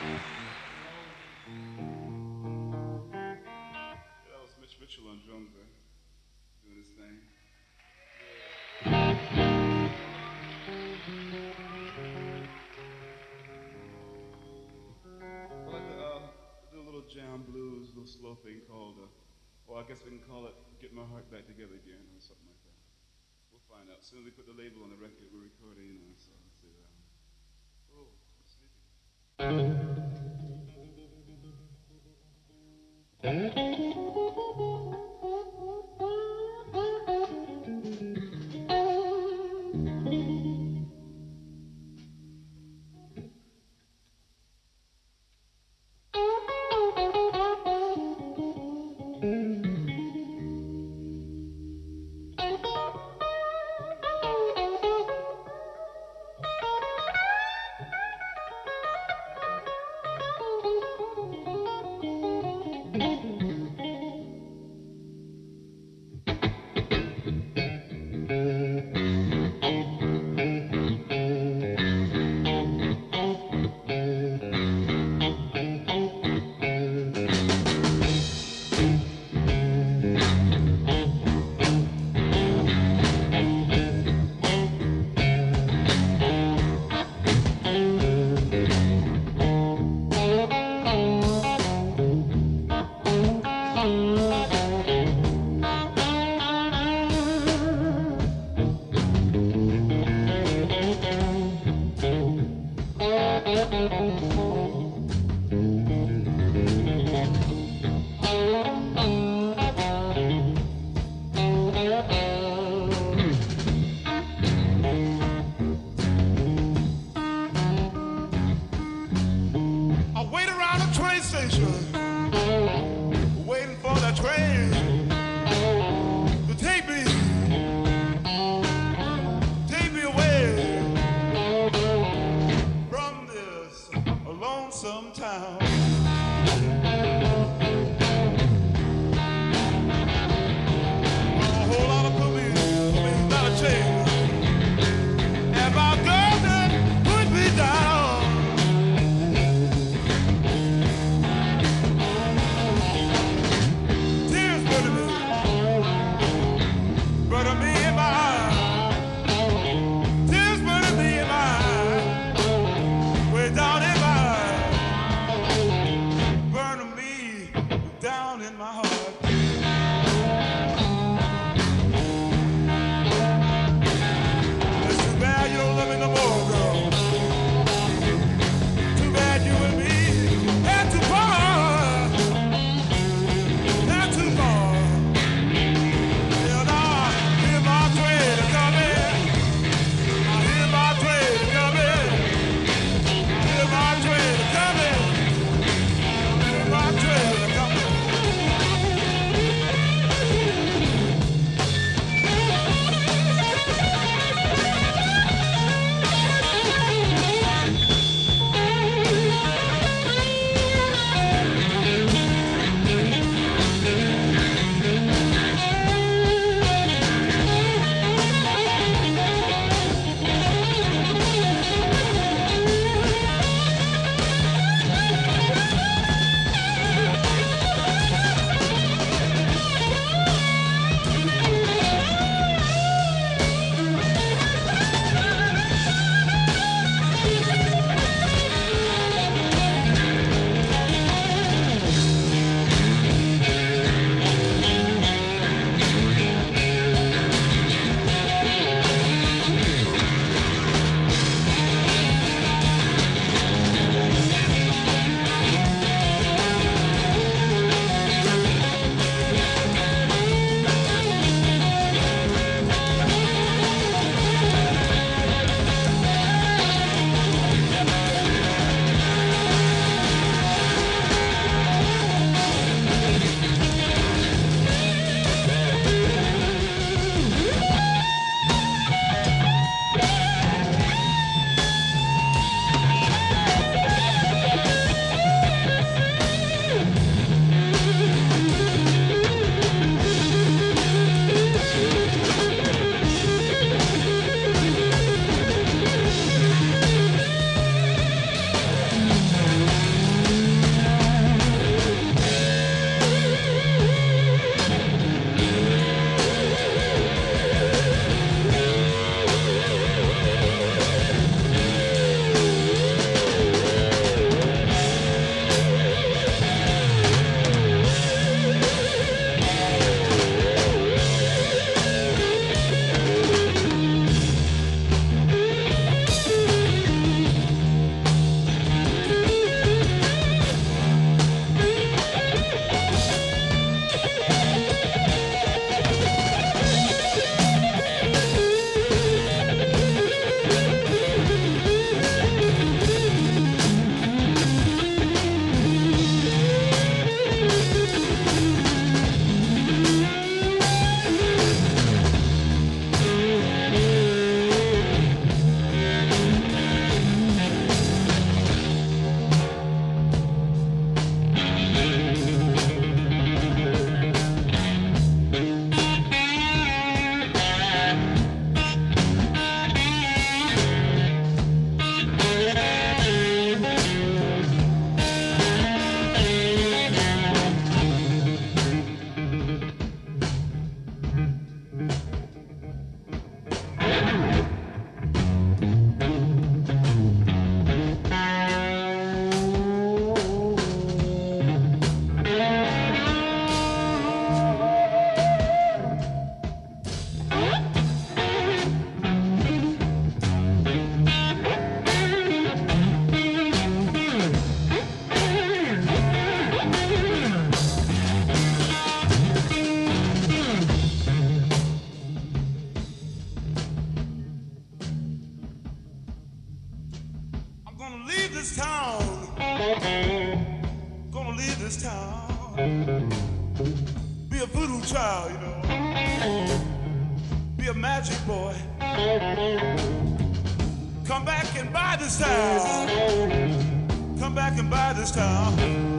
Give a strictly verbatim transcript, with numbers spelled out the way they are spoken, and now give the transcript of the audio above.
That was Mitch Mitchell on drums there, doing his thing. I like to uh, do a little jam blues, a little slow thing called, uh, or I guess we can call it "Get My Heart Back Together Again" or something like that. We'll find out. As soon as we put the label on the record, we're recording, you know, so let's see. Um, oh, I'm sleepy. I wait around the train station, waiting for that train to take me, take me away from this lonesome town. A whole lot of police, police got a chain, and my girl done put me down. Tears burning me in my eyes, way down in my eyes. this town. Be a voodoo child, you know. Be a magic boy. Come back and buy this town. Come back and buy this town.